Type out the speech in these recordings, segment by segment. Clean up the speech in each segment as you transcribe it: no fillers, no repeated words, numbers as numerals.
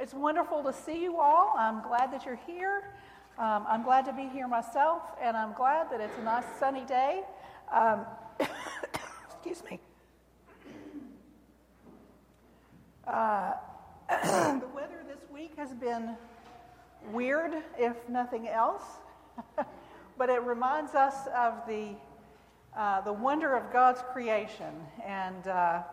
It's wonderful to see you all. I'm glad that you're here. I'm glad to be here myself, and I'm glad that it's a nice sunny day. Excuse me. The weather this week has been weird, if nothing else, but it reminds us of the wonder of God's creation, and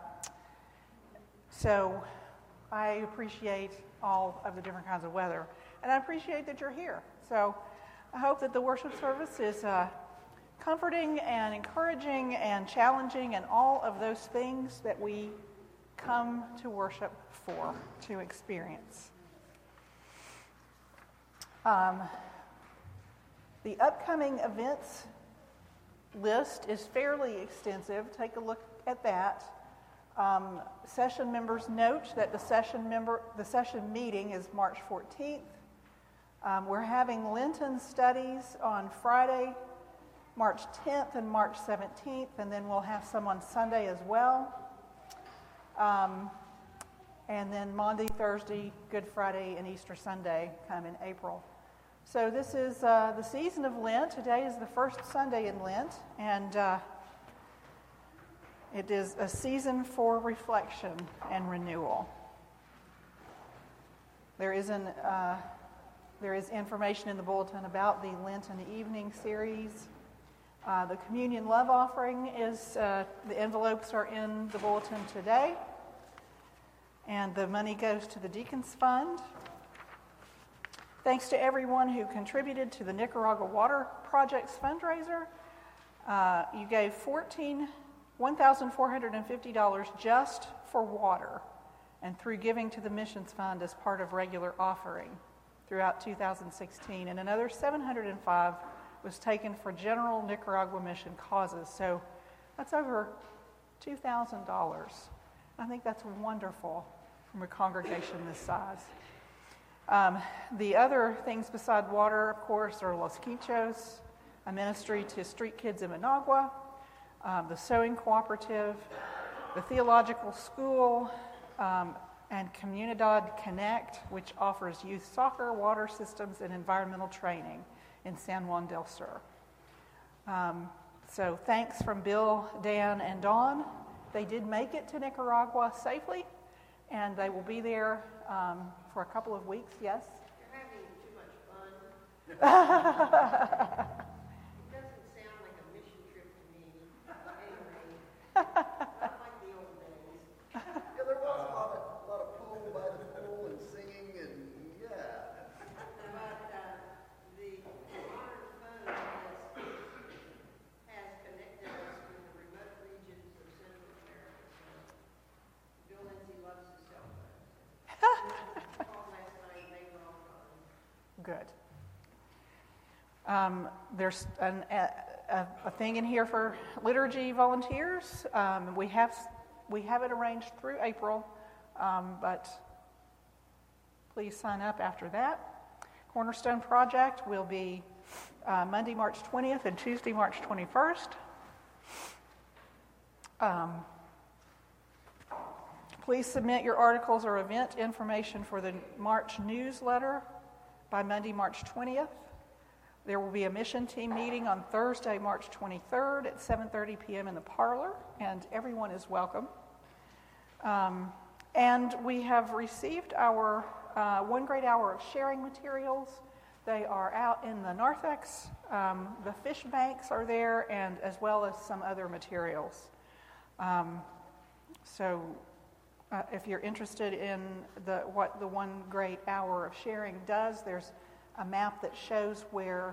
so I appreciate all of the different kinds of weather, and I appreciate that you're here. So I hope that the worship service is comforting and encouraging and challenging and all of those things that we come to worship for, to experience. The upcoming events list is fairly extensive. Take a look at that. Session members note that the session meeting is March 14th. We're having Lenten studies on Friday, March 10th and March 17th, and then we'll have some on Sunday as well. And then Monday, Thursday, Good Friday, and Easter Sunday come in April. So this is the season of Lent. Today is the first Sunday in Lent, and it is a season for reflection and renewal. There is information in the bulletin about the Lenten Evening Series. The Communion Love Offering is, the envelopes are in the bulletin today, and the money goes to the Deacons Fund. Thanks to everyone who contributed to the Nicaragua Water Project's fundraiser. You gave $1,450 just for water and through giving to the Missions Fund as part of regular offering throughout 2016. And another $705 was taken for general Nicaragua mission causes. So that's over $2,000. I think that's wonderful from a congregation this size. The other things beside water, of course, are Los Quichos, a ministry to street kids in Managua, the Sewing Cooperative, the Theological School, and Comunidad Connect, which offers youth soccer, water systems, and environmental training in San Juan del Sur. So thanks from Bill, Dan, and Dawn. They did make it to Nicaragua safely, and they will be there for a couple of weeks, yes? You're having too much fun. It doesn't sound like a mission trip to me. Anyway, not like the old days. Yeah, there was a lot of pool by the pool and singing and yeah. But the modern phone has connected us with the remote regions of Central America. So Bill Lindsay loves his cell phone. Called last night, they were all fine. Good. There's a thing in here for liturgy volunteers. We have it arranged through April, but please sign up after that. Cornerstone Project will be Monday, March 20th and Tuesday, March 21st. Please submit your articles or event information for the March newsletter by Monday, March 20th. There will be a mission team meeting on Thursday, March 23rd at 7:30 p.m. in the parlor, and everyone is welcome. And we have received our one great hour of sharing materials. They are out in the narthex. The fish banks are there, and as well as some other materials. So if you're interested in what the one great hour of sharing does, there's a map that shows where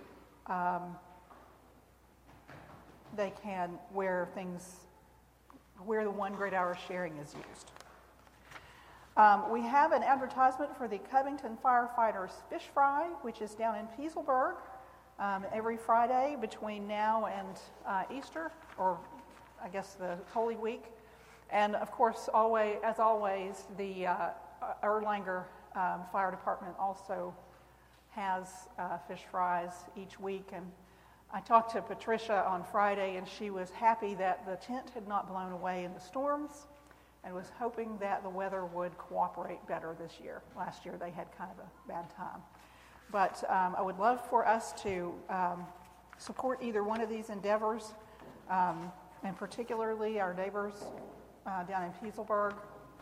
where the one great hour of sharing is used. We have an advertisement for the Covington Firefighters Fish Fry, which is down in Pieselberg every Friday between now and Easter, or I guess the Holy Week. And of course, as always, the Erlanger Fire Department also has fish fries each week. And I talked to Patricia on Friday, and she was happy that the tent had not blown away in the storms. and was hoping that the weather would cooperate better this year. Last year they had kind of a bad time. But I would love for us to support either one of these endeavors, and particularly our neighbors down in Pieselberg.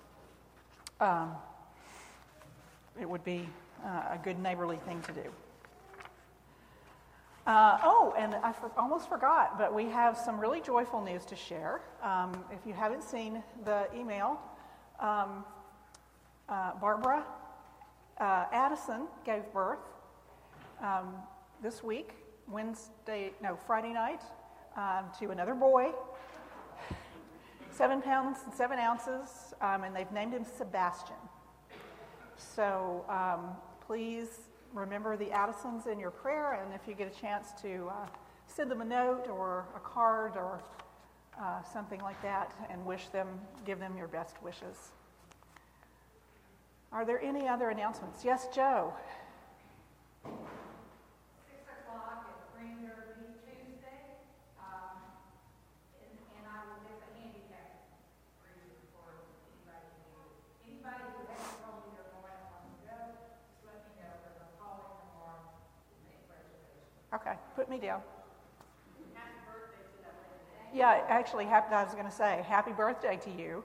It would be a good neighborly thing to do. And I almost forgot, but we have some really joyful news to share. If you haven't seen the email, Barbara Addison gave birth this week, Friday night, to another boy, 7 pounds and 7 ounces, and they've named him Sebastian. So please remember the Addisons in your prayer, and if you get a chance to send them a note or a card or something like that and give them your best wishes. Are there any other announcements? Yes, Joe. 6 o'clock at Premier Meet Tuesday, and I will get the handicap reason for anybody who hasn't told me they're going to want to go, just let me know, because I'm calling tomorrow to make reservations. Okay, put me down. Happy birthday to that lady. Yeah, actually, I was going to say, happy birthday to you.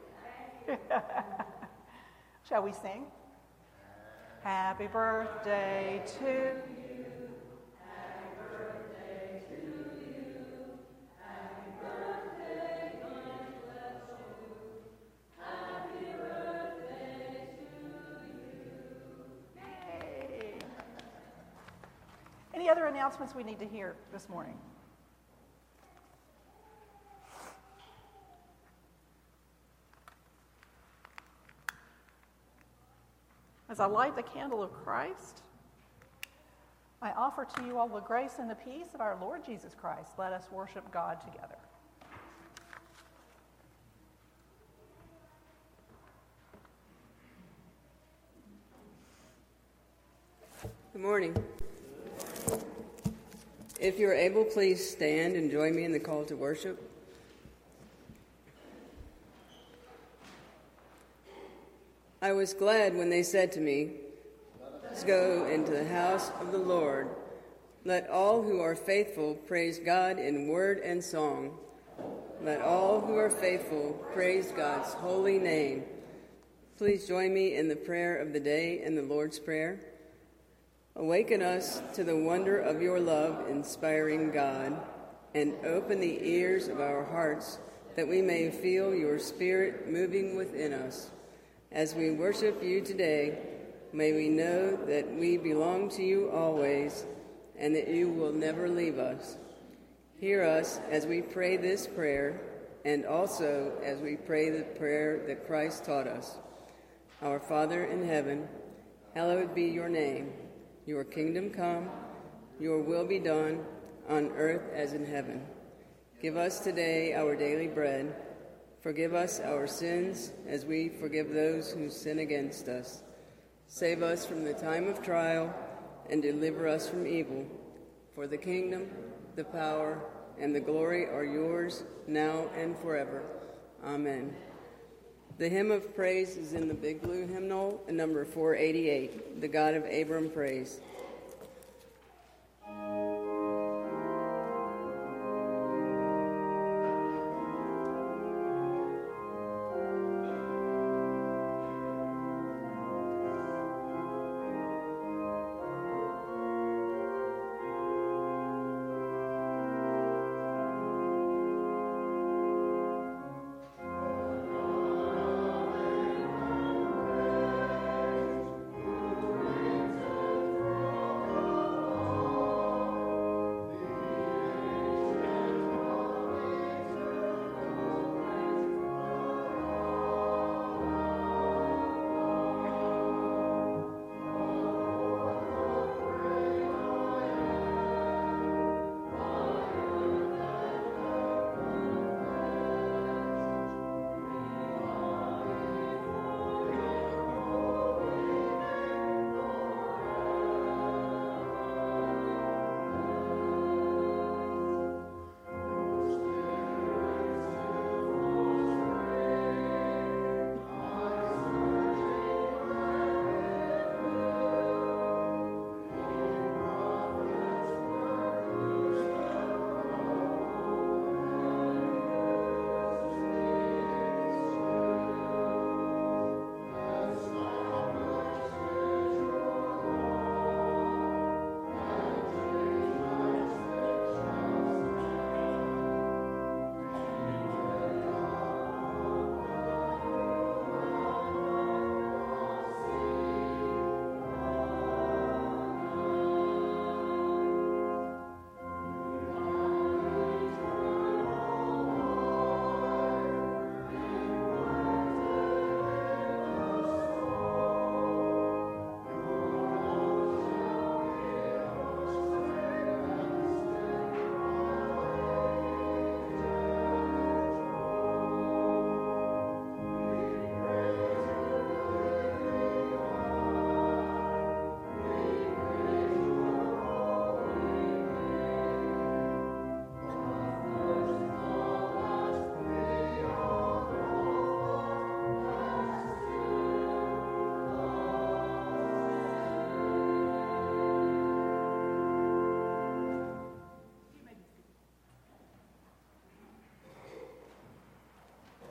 Shall we sing? Happy birthday to you. Happy birthday to you. Happy birthday, God bless you. Happy birthday to you. Yay. Any other announcements we need to hear this morning? As I light the candle of Christ, I offer to you all the grace and the peace of our Lord Jesus Christ. Let us worship God together. Good morning. If you're able, please stand and join me in the call to worship. I was glad when they said to me, "Let's go into the house of the Lord. Let all who are faithful praise God in word and song. Let all who are faithful praise God's holy name." Please join me in the prayer of the day and the Lord's Prayer. Awaken us to the wonder of your love, inspiring God, and open the ears of our hearts that we may feel your Spirit moving within us. As we worship you today, may we know that we belong to you always and that you will never leave us. Hear us as we pray this prayer and also as we pray the prayer that Christ taught us. Our Father in heaven, hallowed be your name. Your kingdom come, your will be done on earth as in heaven. Give us today our daily bread. Forgive us our sins as we forgive those who sin against us. Save us from the time of trial and deliver us from evil. For the kingdom, the power, and the glory are yours now and forever. Amen. The hymn of praise is in the Big Blue Hymnal, number 488, The God of Abram Praise. Thank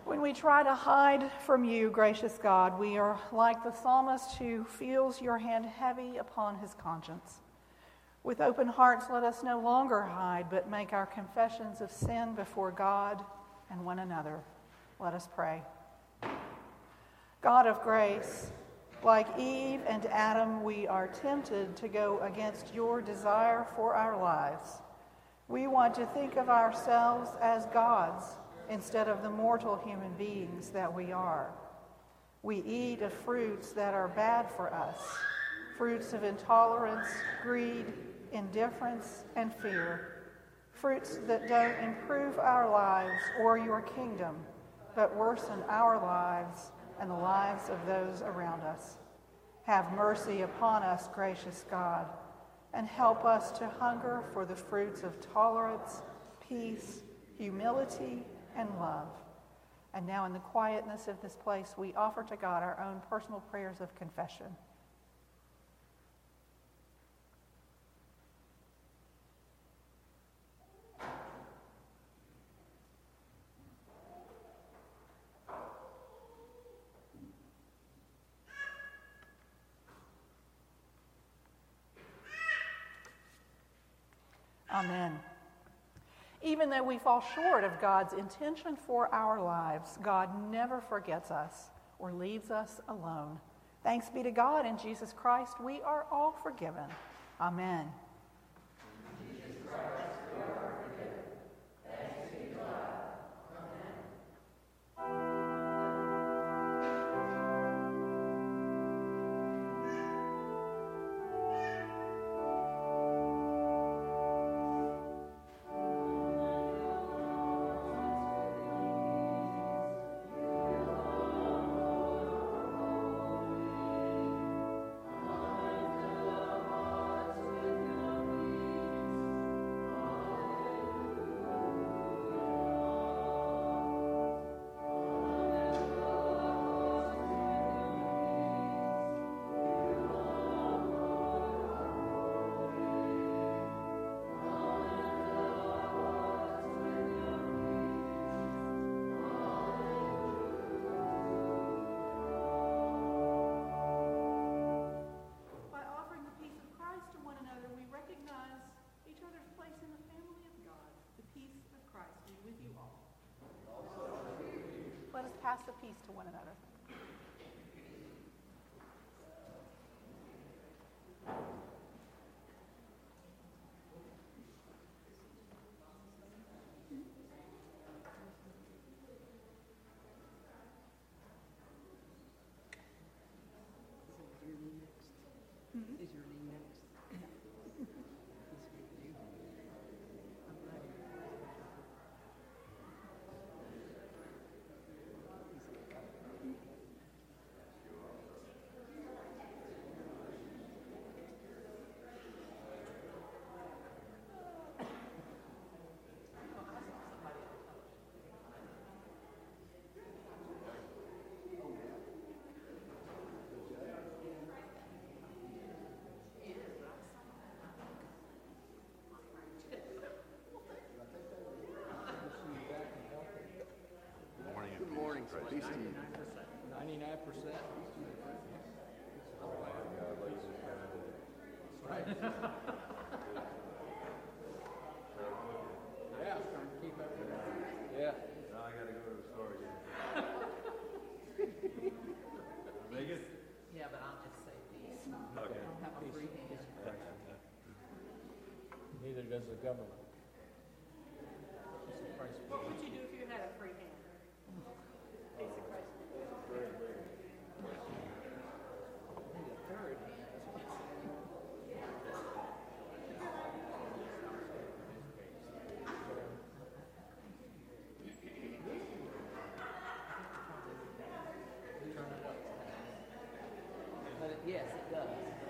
When we try to hide from you, gracious God, we are like the psalmist who feels your hand heavy upon his conscience. With open hearts, let us no longer hide, but make our confessions of sin before God and one another. Let us pray. God of grace, like Eve and Adam, we are tempted to go against your desire for our lives. We want to think of ourselves as gods instead of the mortal human beings that we are. We eat of fruits that are bad for us, fruits of intolerance, greed, indifference, and fear, fruits that don't improve our lives or your kingdom, but worsen our lives and the lives of those around us. Have mercy upon us, gracious God, and help us to hunger for the fruits of tolerance, peace, humility, and love. And now in the quietness of this place, we offer to God our own personal prayers of confession. Amen. Even though we fall short of God's intention for our lives, God never forgets us or leaves us alone. Thanks be to God in Jesus Christ, we are all forgiven. Amen. Jesus Christ, we are forgiven. Thanks be to God. Let us pass the peace to one another. Is your name next? Good morning, peace to you. 99%. Yeah, I'm trying to keep up with that. Yeah. Now I gotta go to the store again. Vegas? Yeah, but I'll just say peace. Okay. I don't have a free hand. Neither does the government. What would you do if you had a free hand? Peace of Christ. But yes, it does.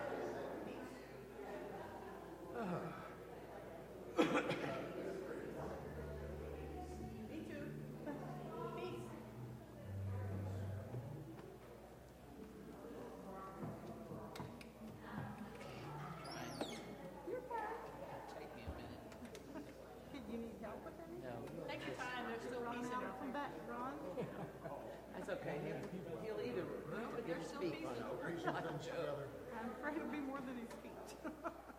Me too. Peace. Take me a minute. You need help with anything? No. Take your time, there's still peace in your Come back, Ron. not a joke. I'm afraid it'll be more than his feet.